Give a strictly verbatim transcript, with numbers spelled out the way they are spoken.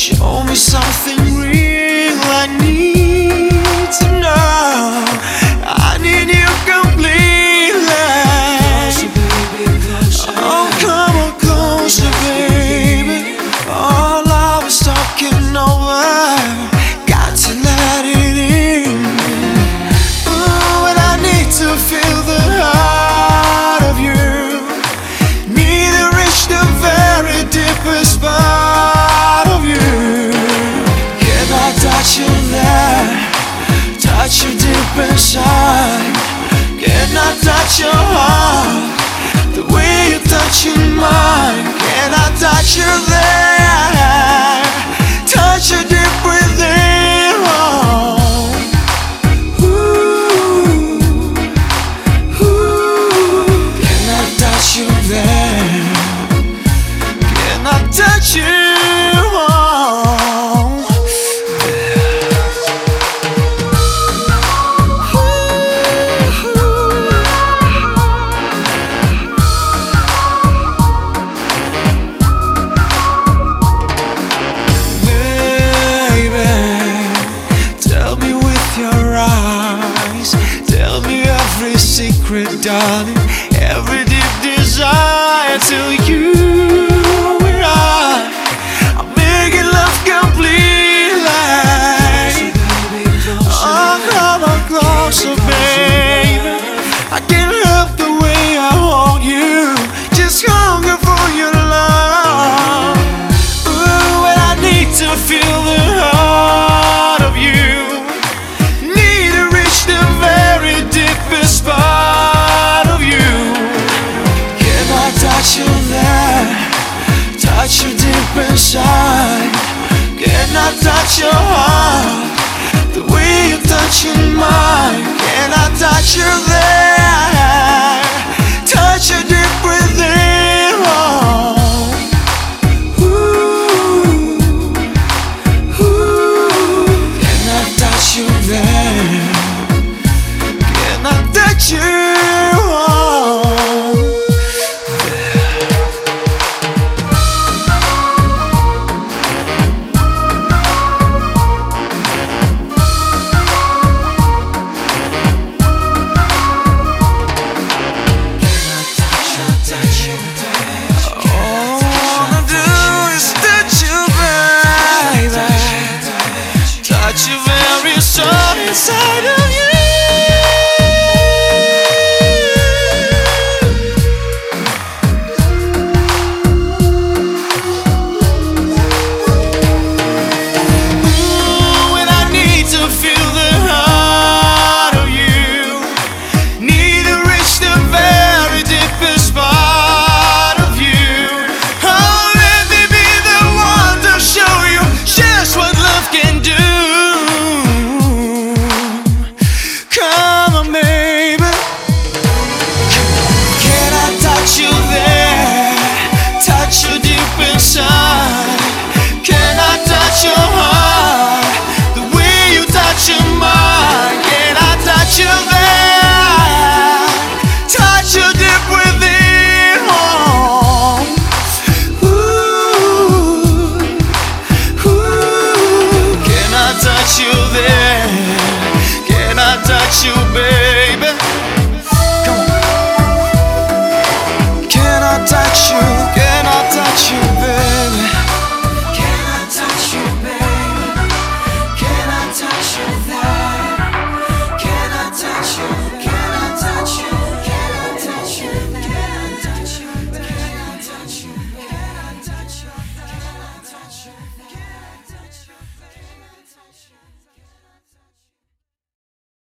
Show me something real, I need to know. I need you completely. Oh, come on closer, baby. All I was talking over, got to let it in. Ooh, and I need to feel the heart of you. Need to reach the very deepest part of you. Can I touch you there? Touch you deep inside. Can I touch your heart the way you touch your mind? Can I touch you there? Touch you deep within. Oh. Ooh, ooh. Can I touch you there? Can I touch you? Secret, darling, every deep desire till you and I are making love completely. Oh, come on closer, baby. I can't help the way I want you, just hunger for your love. Ooh, and I need to feel the heart of you. Need to reach the very deepest part. Touch you there, touch you deep inside. Can I touch your heart the way you touch your mind? Can I touch you there? Touch you deep within. Oh. Ooh, ooh. Can I touch you there? Can I touch you? Touch your very soul inside of you. Ooh, and I need to feel the heart of you. Need to reach the very deepest part of you. Oh, let me be the one to show you just what love can do. Touch you, baby. Come on. Can I touch you?